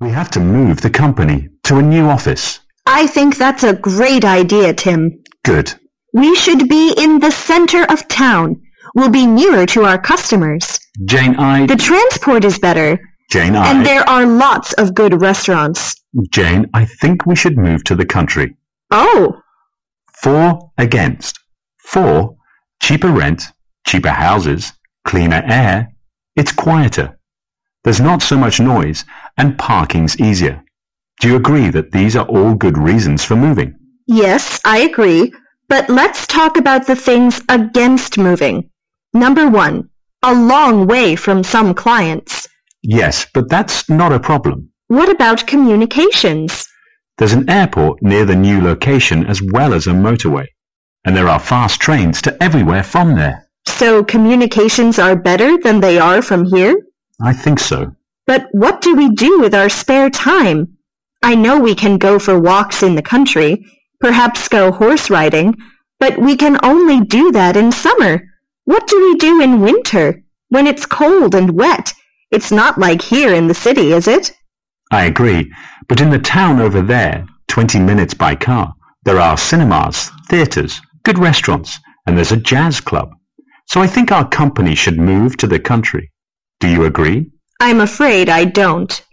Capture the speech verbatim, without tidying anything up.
We have to move the company to a new office. I think that's a great idea, Tim. Good. We should be in the center of town. We'll be nearer to our customers. Jane, I... The transport is better. Jane, I... And there are lots of good restaurants. Jane, I think we should move to the country. Oh. For against. For, cheaper rent, cheaper houses, cleaner air. It's quieter. There's not so much noise, and parking's easier. Do you agree that these are all good reasons for moving? Yes, I agree. But let's talk about the things against moving. Number one, a long way from some clients. Yes, but that's not a problem. What about communications? There's an airport near the new location as well as a motorway. And there are fast trains to everywhere from there. So communications are better than they are from here? I think so. But what do we do with our spare time? I know we can go for walks in the country, perhaps go horse riding, but we can only do that in summer. What do we do in winter, when it's cold and wet? It's not like here in the city, is it? I agree, but in the town over there, twenty minutes by car, there are cinemas, theatres, good restaurants, and there's a jazz club. So I think our company should move to the country. Do you agree? I'm afraid I don't.